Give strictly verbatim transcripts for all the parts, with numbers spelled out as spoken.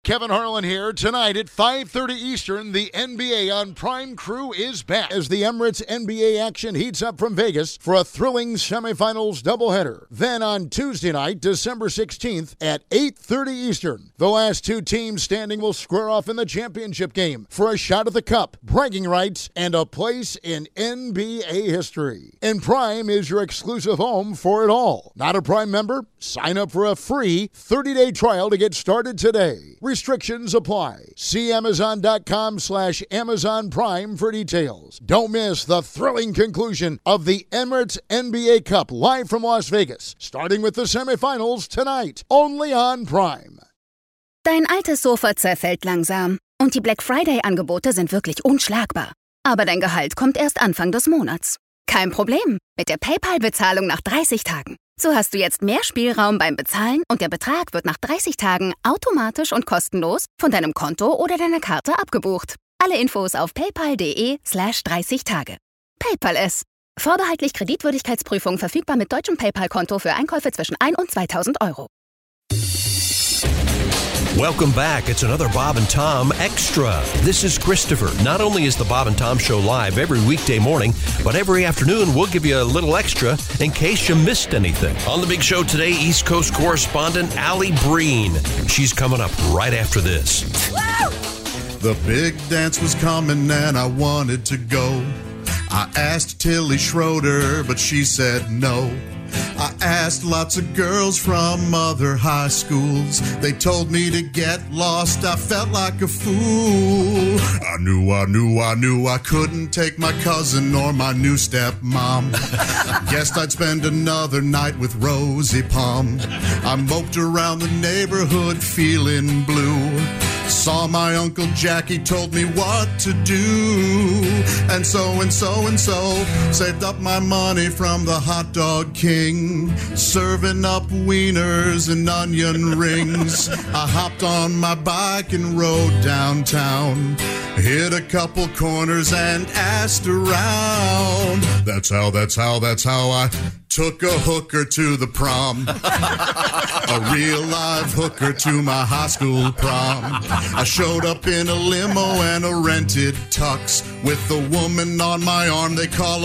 Kevin Harlan here. Tonight at five thirty Eastern, the N B A on Prime Crew is back as the Emirates N B A action heats up from Vegas for a thrilling semifinals doubleheader. Then on Tuesday night, December sixteenth at eight thirty Eastern, the last two teams standing will square off in the championship game for a shot at the cup, bragging rights, and a place in N B A history. And Prime is your exclusive home for it all. Not a Prime member? Sign up for a free thirty-day trial to get started today. Restrictions apply. See Amazon.com slash Amazon Prime for details. Don't miss the thrilling conclusion of the Emirates N B A Cup live from Las Vegas, starting with the semifinals tonight, only on Prime. Dein altes Sofa zerfällt langsam und die Black Friday-Angebote sind wirklich unschlagbar. Aber dein Gehalt kommt erst Anfang des Monats. Kein Problem mit der PayPal-Bezahlung nach dreißig Tagen. So hast du jetzt mehr Spielraum beim Bezahlen und der Betrag wird nach dreißig Tagen automatisch und kostenlos von deinem Konto oder deiner Karte abgebucht. Alle Infos auf paypal.de slash 30 Tage. PayPal es. Vorbehaltlich Kreditwürdigkeitsprüfung verfügbar mit deutschem PayPal-Konto für Einkäufe zwischen ein und zweitausend Euro. Welcome back. It's another Bob and Tom Extra. This is Christopher. Not only is the Bob and Tom Show live every weekday morning, but every afternoon we'll give you a little extra in case you missed anything. On the big show today, East Coast correspondent Allie Breen. She's coming up right after this. Woo! The big dance was coming and I wanted to go. I asked Tilly Schroeder, but she said no. I asked lots of girls from other high schools. They told me to get lost. I felt like a fool. I knew, I knew, I knew I couldn't take my cousin or my new stepmom. Guessed I'd spend another night with Rosie Palm. I moped around the neighborhood feeling blue. Saw my Uncle Jackie, told me what to do. And so and so and so saved up my money from the hot dog king, serving up wieners and onion rings. I hopped on my bike and rode downtown, hit a couple corners and asked around. That's how, that's how, that's how I took a hooker to the prom. A real live hooker to my high school prom. I showed up in a limo and a rented tux with the woman on my arm they call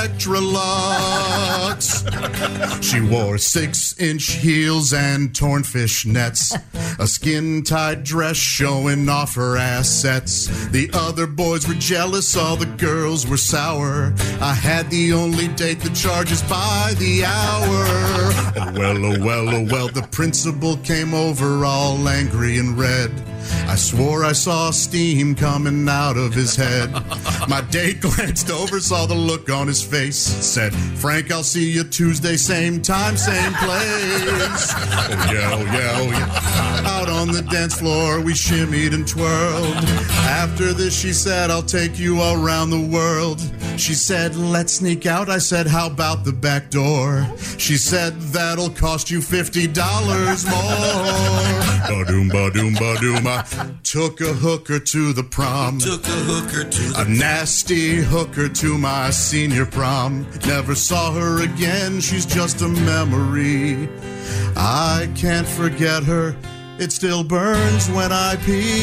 Electrolux. She wore six-inch heels and torn fishnets, a skin-tight dress showing off her assets. The other boys were jealous, all the girls were sour. I had the only date that charges by the hour. Oh well, oh well, oh well, the principal came over all angry and red. I swore I saw steam coming out of his head. My date glanced over, saw the look on his face, said, Frank, I'll see you Tuesday, same time, same place. Oh yeah, oh yeah, oh yeah. Out on the dance floor, we shimmied and twirled. After this, she said, I'll take you around the world. She said, let's sneak out. I said, how about the back door? She said, that'll cost you fifty dollars more. Ba-doom, ba-doom, ba-doom. I took a hooker to the prom. Took a hooker to the A nasty hooker to my senior prom. Never saw her again, she's just a memory. I can't forget her. It still burns when I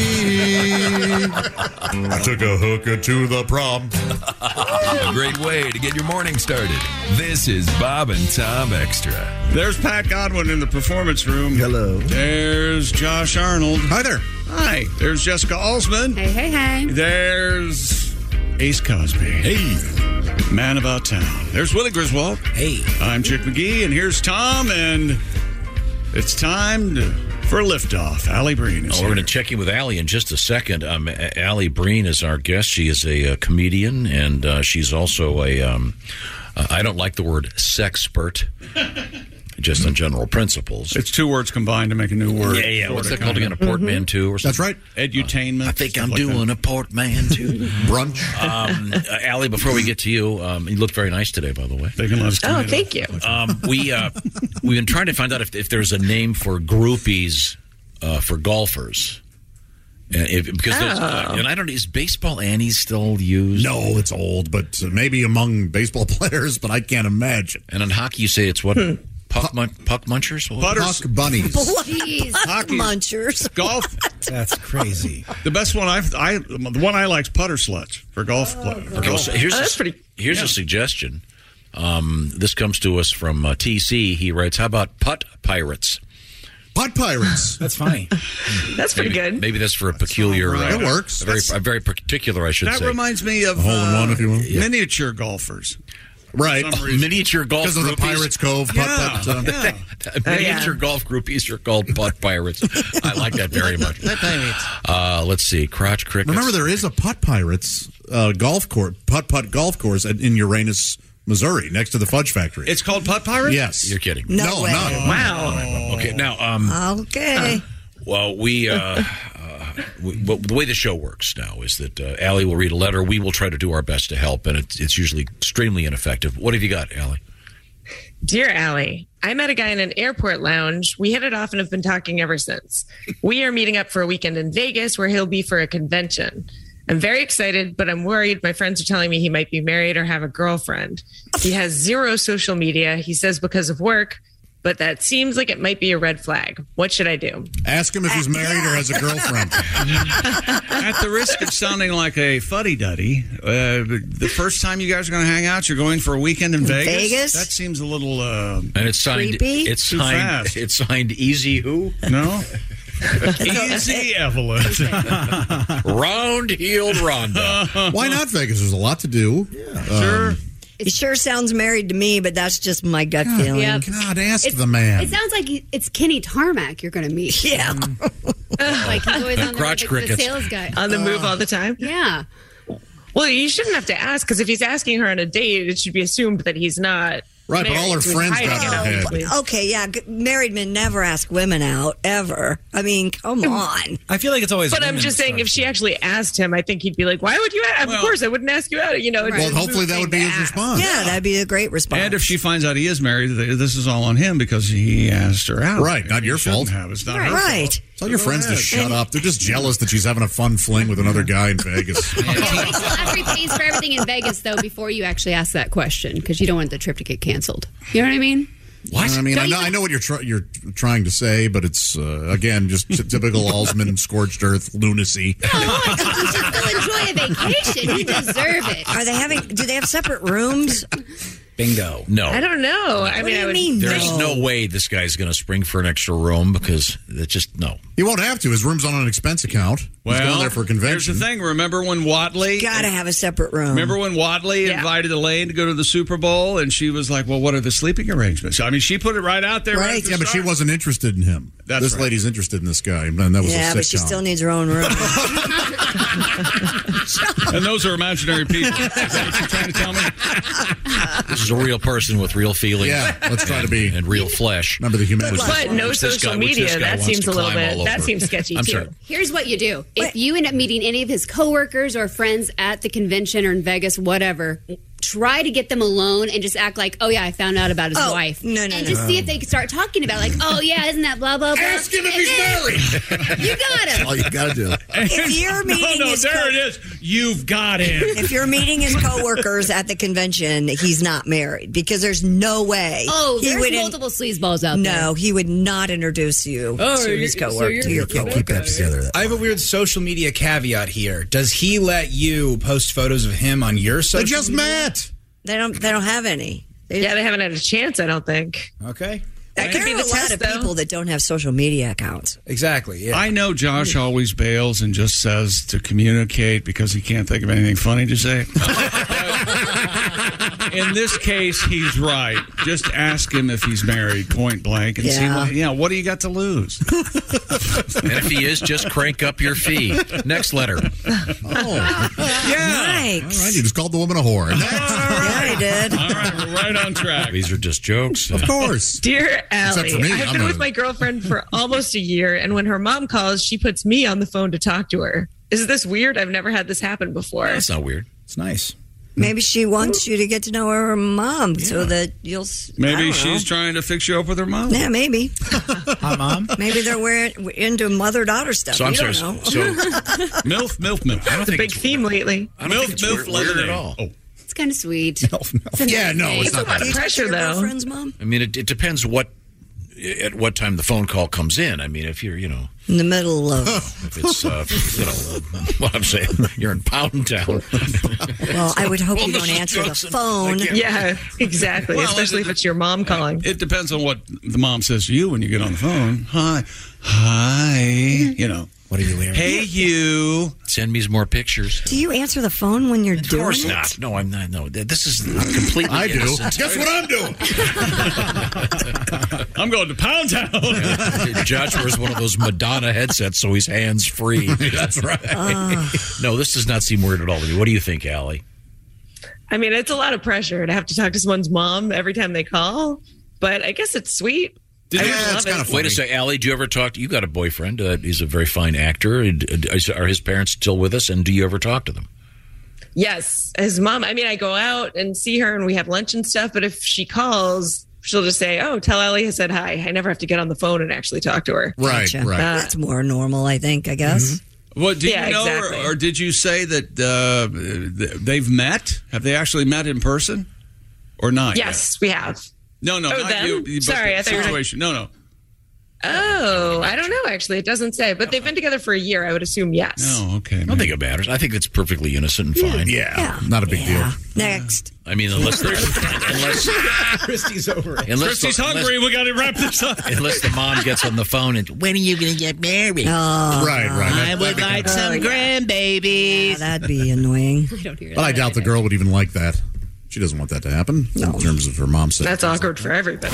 pee. I took a hooker to the prom. A great way to get your morning started. This is Bob and Tom Extra. There's Pat Godwin in the performance room. Hello. There's Josh Arnold. Hi there. Hi. There's Jessica Alsman. Hey, hey, hey. There's Ace Cosby. Hey. Man About Town. There's Willie Griswold. Hey. I'm Chick McGee, and here's Tom, and it's time to... for liftoff. Allie Breen is oh, here. We're going to check in with Allie in just a second. Um, Allie Breen is our guest. She is a, a comedian, and uh, she's also a, um, uh, I don't like the word sexpert, just on general principles. It's two words combined to make a new word. Yeah, yeah. What's that called again? A portmanteau or something? That's right. Edutainment. Uh, I think I'm like doing that. a portmanteau. Brunch. Um, uh, Allie, before we get to you, um, you look very nice today, by the way. They can let us Oh, thank you. Um, we, uh, we've been trying to find out if, if there's a name for groupies uh, for golfers. Uh, if, because there's, uh, and I don't. Is baseball Annie's still used? No, it's old, but uh, maybe among baseball players, but I can't imagine. And in hockey, you say it's what? Hmm. Puck, mun- puck munchers? Putters. Puck bunnies. Jeez. Hockey. Munchers. Golf. That's crazy. The best one I've, I, the one I like is putter sluts for golf. Oh, play, for Okay, golf. so here's Oh, a, that's pretty- here's yeah. a suggestion. Um, this comes to us from uh, T C. He writes, how about putt pirates? Putt pirates. That's funny. That's pretty maybe, good. Maybe that's for a peculiar... That uh, works. A very, That's- a very particular, I should That say. reminds me of A hole in uh, one, if you will. miniature golfers. Right. For some reason. Miniature golf Because of the groupies. Pirates Cove putt Yeah, putt. Uh, yeah. Miniature yeah. golf groupies are called putt pirates. I like that very much. Uh, let's see. Crotch crickets. Remember, there is a putt pirates uh, golf course, putt putt golf course in in Uranus, Missouri, next to the Fudge Factory. It's called putt pirate? Yes. You're kidding. No, No, way. I'm not. Wow. Okay, now, um, Okay. well, we, uh, uh, we, well, the way the show works now is that uh, Allie will read a letter. We will try to do our best to help, and it's, it's usually extremely ineffective. What have you got, Allie? Dear Allie, I met a guy in an airport lounge. We hit it off and have been talking ever since. We are meeting up for a weekend in Vegas where he'll be for a convention. I'm very excited, but I'm worried. My friends are telling me he might be married or have a girlfriend. He has zero social media. He says because of work, but that seems like it might be a red flag. What should I do? Ask him if he's married or has a girlfriend. At the risk of sounding like a fuddy-duddy, uh, the first time you guys are going to hang out, you're going for a weekend in Vegas? Vegas? That seems a little, uh, And it's signed. Creepy? It's Too signed. fast. It's signed. Easy who? no? Easy Evelyn. Round-heeled Rhonda. Why not Vegas? There's a lot to do. Sure. It sure sounds married to me, but that's just my gut feeling. Yep. God, ask It's- the man. It sounds like you- it's Kenny Tarmac you're going to meet. Yeah. Like he's always on Crotch the, the, the crickets. sales guy. On the move all the time? Yeah. Well, you shouldn't have to ask because if he's asking her on a date, it should be assumed that he's not. Right, but all married, her so he's friends hiding got it, in her head. obviously. Okay, yeah. g- Married men never ask women out, ever. I mean, come on. I feel like it's always. But I'm women just saying, if she start- actually asked him, I think he'd be like, "Why would you ask? Well- of course, I wouldn't ask you out." You know. it's Well, just a hopefully that thing would be to his ask. response. Yeah, that'd be a great response. And if she finds out he is married, th- this is all on him because he asked her out. Right, not He your shouldn't fault. Have. It's not right. her right. fault. Tell your friends to shut up. They're just jealous that she's having a fun fling with another guy in Vegas. Wait till after he pays for everything in Vegas, though, before you actually ask that question, because you don't want the trip to get canceled. You know what I mean? What? I mean, I Don't know, you- I know what you're try- you're trying to say, but it's uh, again just t- typical Alsman scorched earth lunacy. Oh, you should still enjoy a vacation. You deserve it. Are they having, do they have separate rooms? bingo. No. I don't know. I What mean, do I you would. mean? There's No. no way this guy's going to spring for an extra room because it's just no. He won't have to. His room's on an expense account. Well, He's going there for a here's convention. the thing. Remember when Watley? Gotta have a separate room. Remember when Watley Yeah. invited Elaine to go to the Super Bowl, and she was like, "Well, what are the sleeping arrangements?" I mean, she put it right out there. Right. Right. at the Yeah, but she start. wasn't interested in him. That's this right. lady's interested in this guy, and that was Yeah, a but she sitcom. still needs her own room. And those are imaginary people. Is that what you're trying to tell me? This is a real person with real feelings. Yeah, let's try to be. and real flesh. Remember the humanity. But no Which this social guy- which media. this guy That wants seems to a little climb bit. all That over. seems sketchy I'm too. sorry. Here's what you do. If you end up meeting any of his coworkers or friends at the convention or in Vegas, whatever, try to get them alone and just act like, oh, yeah, I found out about his Oh, wife. no, no, And no. just see if they can start talking about it. Like, oh, yeah, isn't that blah, blah, blah? Ask him if And he's then married. You got him. All you got to do. If you're No, meeting no, his there co- it is. You've got him. if you're meeting his coworkers at the convention, he's not married because there's no way. Oh, he there's would in- multiple sleazeballs out there. No, he would not introduce you Oh, to his you- so coworker. you're- to your you can't coworker. keep that together. I have a weird social media caveat here. Does he let you post photos of him on your They social just media? met. They don't. They don't have any. They, Yeah, they haven't had a chance. I don't think. Okay. That could there be are the a lot test, of though. people that don't have social media accounts. Exactly. Yeah. I know Josh always bails and just says to communicate because he can't think of anything funny to say. In this case, he's right. Just ask him if he's married, point blank, and see Yeah. what. Yeah, what do you got to lose? And if he is, just crank up your fee. Next letter. Oh, Yeah. Yikes. all right. You just called the woman a whore. Next. Yeah, he did. All right, we're right on track. These are just jokes. Of course. Dear Allie, for me, I've I'm been a- with my girlfriend for almost a year, and when her mom calls, she puts me on the phone to talk to her. Is this weird? I've never had this happen before. That's not weird. It's nice. Maybe she wants you to get to know her mom so that you'll. s- I Maybe don't she's know. trying to fix you up with her mom. Yeah, maybe. Hi, Mom. Maybe they're wearing, into mother-daughter stuff. So I'm you sorry. don't So, know. so Milf, milf, milf. I don't It's a think big it's theme lately. I don't Milf, think it's milf, weird, weird at lemonade. all. Oh. It's kind of sweet. No, no. It's Yeah, no, nice. it's not Do you talk to your girlfriend's mom? I mean, it, it depends what at what time the phone call comes in. I mean, if you're, you know, in the middle of, if it's, uh, you know, what I'm saying, you're in Pound Town. Well, I would hope Well, you don't Missus answer Johnson, the phone. Yeah, exactly. Well, Especially it- if it's your mom calling. It depends on what the mom says to you when you get on the phone. Hi. Hi. You know. What are you wearing? Hey, you. Send me more pictures. Do you answer the phone when you're Of doing course it? not. No, I'm not. No, this is completely I do. innocent. Guess what I'm doing? I'm going to Pound Town. Yeah. Josh wears one of those Madonna headsets, so he's hands free. That's right. Uh. No, this does not seem weird at all to me. What do you think, Allie? I mean, it's a lot of pressure to have to talk to someone's mom every time they call, but I guess it's sweet. I Yeah, just it's love kind it. of funny. Wait a sec, Allie. Do you ever talk to? You got a boyfriend? Uh, he's a very fine actor. Are his parents still with us? And do you ever talk to them? Yes, his mom. I mean, I go out and see her and we have lunch and stuff, but if she calls, she'll just say, oh, tell Ellie I said hi. I never have to get on the phone and actually talk to her. Right, Gotcha. right. That's more normal, I think, I guess. What do Yeah, you know, exactly. or, or did you say that uh, they've met? Have they actually met in person, or not? Yes, we have. yet? No, no, Oh, not them? you. but Sorry, the I thought you were- situation. No, no, Oh, I don't know, actually. It doesn't say, but they've been together for a year. I would assume yes. no. Okay. I don't think it matters. I think it's perfectly innocent and fine. Yeah, Yeah. not a big Yeah. deal. Next. I mean, unless they're unless Christy's over it. unless Christy's the, hungry. We got to wrap this up. Unless, unless the mom gets on the phone and when are you going to get married? Oh, Right, right. I would like some grandbabies. yeah, that'd be annoying. I don't hear But I that doubt the either. girl would even like that. She doesn't want that to happen in terms of her mom saying. That's awkward for everybody.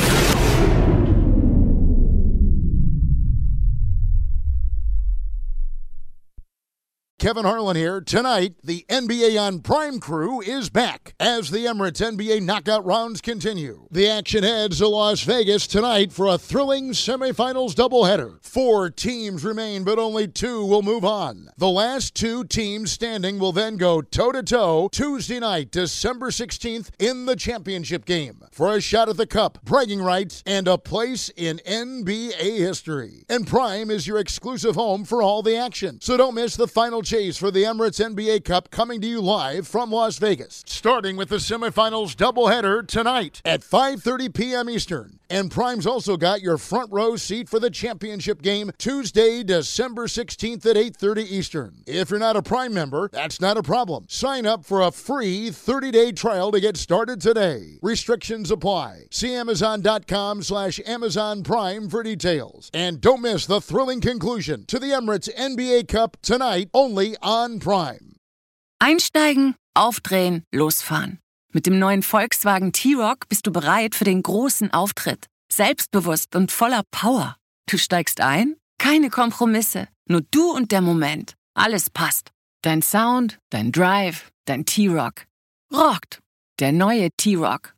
Kevin Harlan here. Tonight, the N B A on Prime crew is back as the Emirates N B A knockout rounds continue. The action heads to Las Vegas tonight for a thrilling semifinals doubleheader. Four teams remain, but only two will move on. The last two teams standing will then go toe-to-toe Tuesday night, December sixteenth, in the championship game for a shot at the cup, bragging rights, and a place in N B A history. And Prime is your exclusive home for all the action. So don't miss the final chase for the Emirates N B A Cup, coming to you live from Las Vegas, starting with the semifinals doubleheader tonight at five thirty p.m. Eastern. And Prime's also got your front row seat for the championship game Tuesday, December sixteenth at eight thirty Eastern. If you're not a Prime member, that's not a problem. Sign up for a free thirty-day trial to get started today. Restrictions apply. See Amazon.com slash Amazon Prime for details. And don't miss the thrilling conclusion to the Emirates N B A Cup tonight, only on Prime. Einsteigen, aufdrehen, losfahren. Mit dem neuen Volkswagen T-Roc bist du bereit für den großen Auftritt. Selbstbewusst und voller Power. Du steigst ein? Keine Kompromisse. Nur du und der Moment. Alles passt. Dein Sound, dein Drive, dein T-Roc. Rockt. Der neue T-Roc.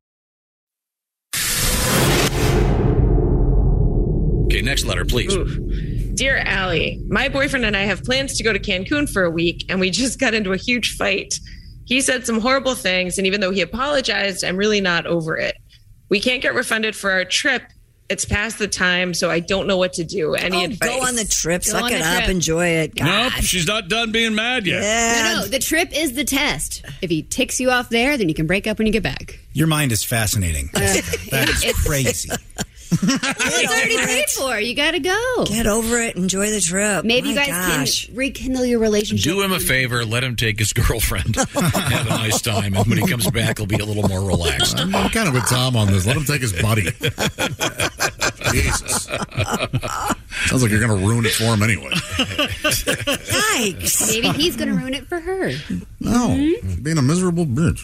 Okay, next letter, please. Oof. Dear Allie, my boyfriend and I have plans to go to Cancun for a week, and we just got into a huge fight. He said some horrible things, and even though he apologized, I'm really not over it. We can't get refunded for our trip. It's past the time, so I don't know what to do. Any Oh, advice? go on the trip. Go Suck on it the up. trip. Enjoy it. God. Nope, she's not done being mad yet. Yeah. No, no, the trip is the test. If he ticks you off there, then you can break up when you get back. Your mind is fascinating. That is crazy. It's already paid for. You got to go. Get over it. Enjoy the trip. Maybe My you guys gosh. can rekindle your relationship. Do him a favor. Let him take his girlfriend. Have a nice time. And when he comes back, he'll be a little more relaxed. I'm kind of with Tom on this. Let him take his buddy. Jesus. Sounds like you're going to ruin it for him anyway. Yikes. Maybe he's going to ruin it for her. No, being a miserable bitch.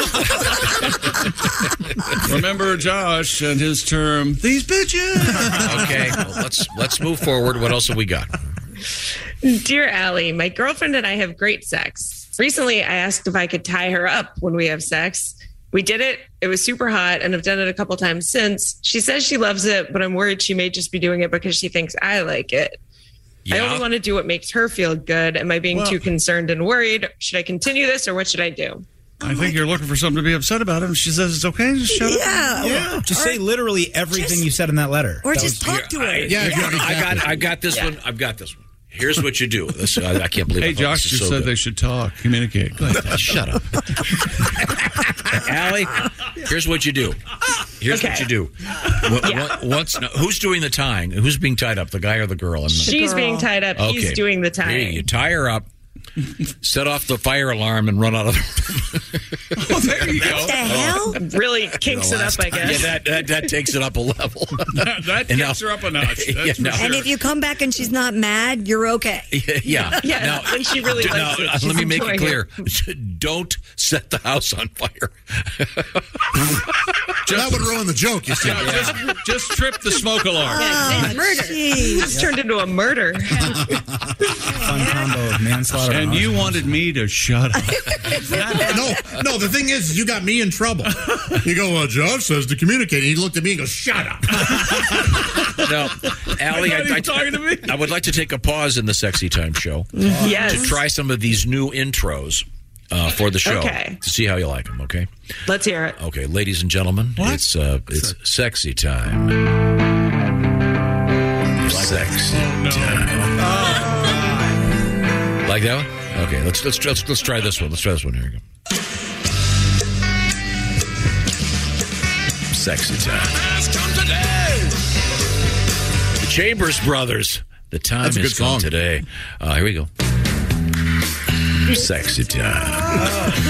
Remember Josh and his term, these bitches. Okay, well, let's let's move forward. What else have we got? Dear Allie, my girlfriend and I have great sex. Recently, I asked if I could tie her up when we have sex. We did it. It was super hot, and I've done it a couple times since. She says she loves it, but I'm worried she may just be doing it because she thinks I like it. I Yeah. only want to do what makes her feel good. Am I being Well- too concerned and worried? Should I continue this, or what should I do? I think you're looking for something to be upset about. And she says it's okay. Just shut Yeah. up. Yeah, just say literally everything just- you said in that letter. Or That just was- talk to her. Yeah, if you have I got exactly. I got this one. I've got this one. Here's what you do. This, I, I can't believe. Hey, I thought Josh this just is so said good. they should talk, communicate. Go ahead. Shut up. Allie, here's what you do. Here's Okay. what you do. W- Yeah. Once, no, who's doing the tying? Who's being tied up? The guy or the girl? I'm not- She's being tied up. He's Okay. doing the Here, tying. you tie her up, set off the fire alarm, and run out of the Oh, there you go. What the hell? Really kinks it up, I guess. Yeah, that, that, that takes it up a level. That, that And gets now- her up a notch. Yeah, That's for now- sure. And if you come back and she's not mad, you're okay. yeah. Yeah, Now, when she really now, likes it, uh, she's let me make it enjoying clear. Don't set the house on fire. That would ruin the joke, you see. Yeah, just, just trip the smoke alarm. Yeah, murder. It's turned into a murder. Fun combo of manslaughter. And you wanted me to shut up. No, no, the thing is, you got me in trouble. You go, well, Josh says to communicate. And he looked at me and goes, shut up. No, Allie, You're I, not even I, talking to me. I would like to take a pause in the Sexy Time show Yes. to try some of these new intros uh, for the show Okay. to see how you like them. Okay, Let's hear it. okay, ladies and gentlemen, it's uh, it's Sexy Time. Sexy time. Like that one? Okay, let's let's let's let's try this one. Let's try this one. Here we go. Sexy time. The Chambers Brothers. The time That's a has good come song. today. Uh, here we go. Sexy time.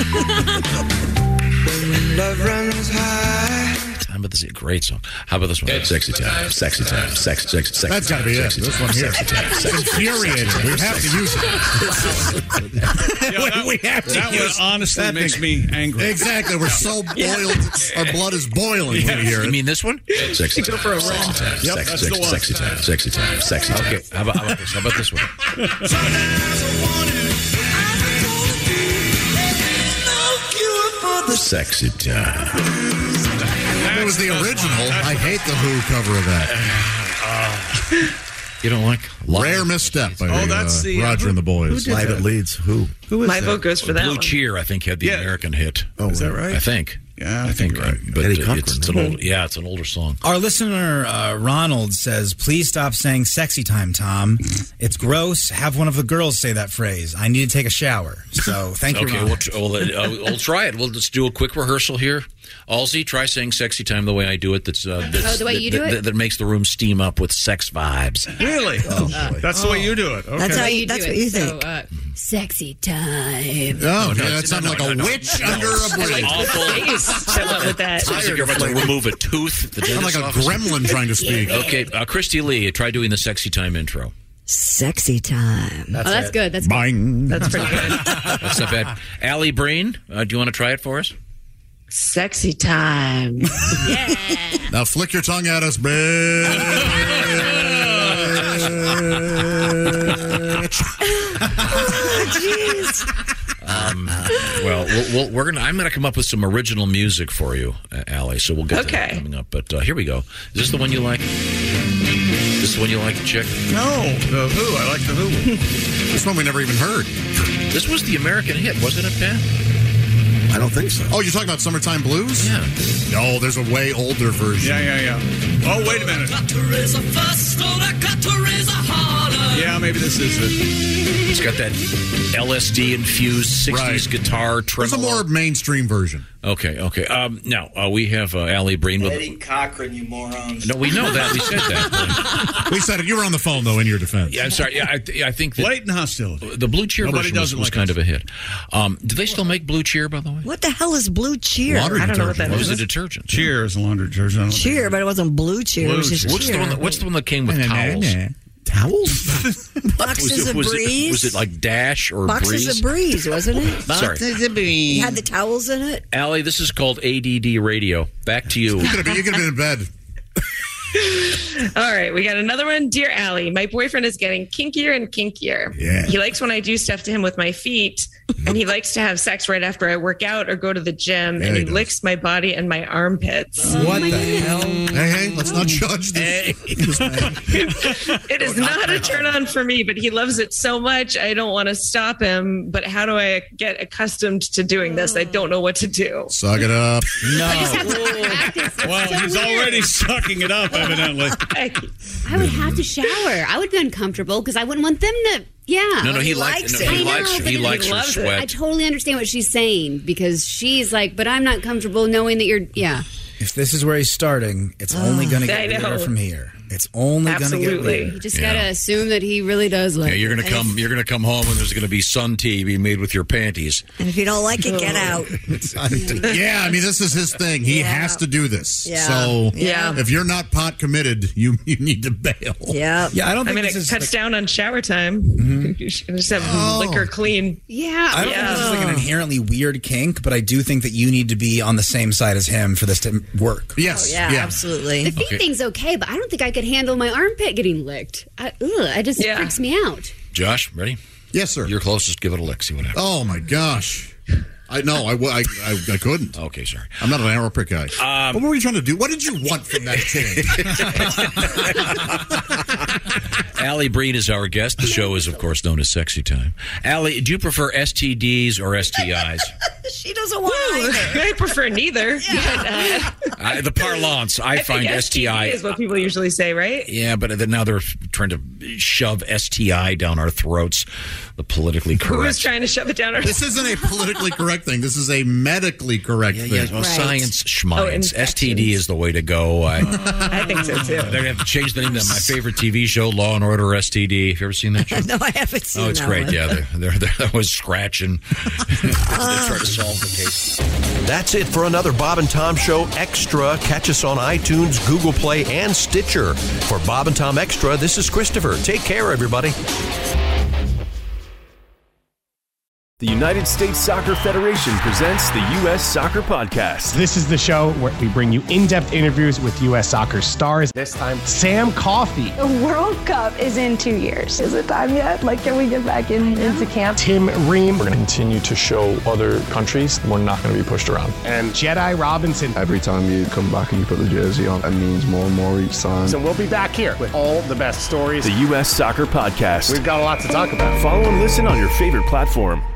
How about this? Great song. How about this one? Sexy time. Sexy time. Sex. Sex. Sex. That's got to be it. sexy This time, one here. Sexy time. It's Sexy time, infuriating. sexy time, We have to sexy use it. Yeah, that, We have to that one use- honestly that makes thing- me angry. Exactly. We're so boiled. Our blood is boiling when we hear You it. mean this one? Sexy Go time. for a Sexy run. time. Yep, Sexy, that's sexy, the one. sexy time. Sexy time. Sexy time. Okay. How about, how about this? How about this one? Sexy time. It was the original. I hate the Who cover of that. You don't like Rare misstep by Oh, that's uh, the, uh, Roger who- and the Boys. who did that? Leads. Who? Who is My that? vote goes for that Blue one. Cheer, I think, had the Yeah. American hit. Oh, Is that right? I think. Yeah, I, I think, you're right. uh, but Eddie uh, it's, it's an Cochran. old, yeah, it's an older song. Our listener, uh, Ronald, says, please stop saying sexy time, Tom. It's gross. Have one of the girls say that phrase. I need to take a shower. So thank you, Okay, Ronald. we'll, tr- we'll, uh, we'll try it. We'll just do a quick rehearsal here. Alzy, try saying "sexy time" the way I do it. That's, uh, that's Oh, the way that, you do that, it? That, that makes the room steam up with sex vibes. Really? That's the way you do it. Okay. That's how you, You that's do what it. you So, think. uh, sexy time. Oh, no, yeah, that no, sounded no, like no, a no, witch no, under no. a bridge. Awful. Face that went with that. Sounds like you're about to remove a tooth. at The Sound like dentist's a office. gremlin trying to speak. Okay, uh, Christy Lee, try doing the sexy time intro. Sexy time. Oh, that's good. That's good. Bang. That's pretty good. That's not bad. Allie Breen, uh, do you want to try it for us? Sexy time. Yeah. Now flick your tongue at us, bitch. Um, well, we'll, we'll we're gonna. I'm gonna come up with some original music for you, uh, Allie. So we'll get to that Okay. coming up. But uh, here we go. Is this the one you like? This the one you like, chick? No, the Who. I like the Who. This one we never even heard. This was the American hit, wasn't it, Pat? I don't think so. Oh, you're talking about Summertime Blues? Yeah. No, there's a way older version. Yeah, yeah, yeah. Oh, wait a minute. Yeah, maybe this is it. It's got that L S D infused sixties Right. guitar There's a tremolo. more mainstream version. Okay, okay. Um, now uh, we have uh, Allie Breen with. Eddie Cochran, you morons. No, we know that. We said that. We said it. You were on the phone, though, in your defense. Yeah, I'm sorry. Yeah, I, th- I think that Blatant hostility. the Blue Cheer Nobody version was, doesn't was like kind us. of a hit. Um, do they still make Blue Cheer, by the way? What the hell is Blue Cheer? Laundry I don't know what that It was is. a detergent. Cheer is a laundry detergent. I don't know what Cheer, but it wasn't Blue Cheer. Blue it was just Cheer. What's the cheer. one? That, what's the one that came with towels? Towels? Boxes Was it, of was, Breeze? it, was it like Dash or Boxes Breeze? of Breeze, wasn't it? Sorry, You had the towels in it? Allie. This is called A D D radio. Back to you. You could have been, you could have been in bed. All right, we got another one. Dear Allie, my boyfriend is getting kinkier and kinkier. Yeah. He likes when I do stuff to him with my feet, and he likes to have sex right after I work out or go to the gym, Yeah, and he he does. licks my body and my armpits. What the hell? Hey, hey, let's not judge this. It is not a turn on for me, but he loves it so much. I don't want to stop him. But how do I get accustomed to doing this? I don't know what to do. Suck it up. Well, he's already sucking it up, evidently. I would have to shower. I would be uncomfortable because I wouldn't want them to Yeah. No, no, he, likes, no, he I likes, know, he but likes her loves it. sweat. I totally understand what she's saying because she's like, but I'm not comfortable knowing that you're, yeah. If this is where he's starting, it's only going to get weirder from here. It's only going to get weirder. You just Yeah. gotta assume that he really does like Yeah, you're gonna it. come. You're gonna come home, and there's gonna be sun tea being made with your panties. And if you don't like it, get out. Yeah, I mean, this is his thing. He Yeah. has to do this. Yeah. So Yeah. if you're not pot committed, you you need to bail. Yeah. Yeah, I don't I think mean, this it is cuts like, down on shower time. You should just have Oh. liquor clean. Yeah. I don't Yeah. think this is like an inherently weird kink, but I do think that you need to be on the same side as him for this to work. Yes. Oh, yeah, absolutely. The feet Okay. thing's okay, but I don't think I could handle my armpit getting licked. I, ugh, it just Yeah. freaks me out. Josh, ready? Yes, sir. You're closest. Give it a lick. See what happens. Oh my gosh. I know. I, I, I, I couldn't. Okay, sorry. I'm not an arrow prick guy. Um, what were you trying to do? What did you want from that thing? Allie Breen is our guest. The show is, of course, known as Sexy Time. Allie, do you prefer S T Ds or S T Is? She doesn't want Ooh, either. I prefer neither. But, uh, I, the parlance, I, I find think S T I. is what people usually say, right? Yeah, but then now they're trying to shove S T I down our throats. The politically Who is correct. trying to shove it down our This isn't a politically correct thing. This is a medically correct Yeah, thing. yeah, well, Right. science, Oh, schmience. S T D is the way to go. I, I think so too. they're going to have to change the name of my favorite T V show, Law and Order S T D. Have you ever seen that show? No, I haven't seen Oh, it's that great. one. Yeah, they're, they're, they're always scratching. They try to solve the case. That's it for another Bob and Tom Show Extra. Catch us on iTunes, Google Play, and Stitcher. For Bob and Tom Extra, this is Christopher. Take care, everybody. The United States Soccer Federation presents the U S Soccer Podcast. This is the show where we bring you in-depth interviews with U S soccer stars. This time, Sam Coffey. The World Cup is in two years. Is it time yet? Like, can we get back in, into camp? Tim Ream. We're going to continue to show other countries we're not going to be pushed around. And Jedi Robinson. Every time you come back and you put the jersey on, it means more and more each time. So we'll be back here with all the best stories. The U S Soccer Podcast. We've got a lot to talk about. Follow and listen on your favorite platform.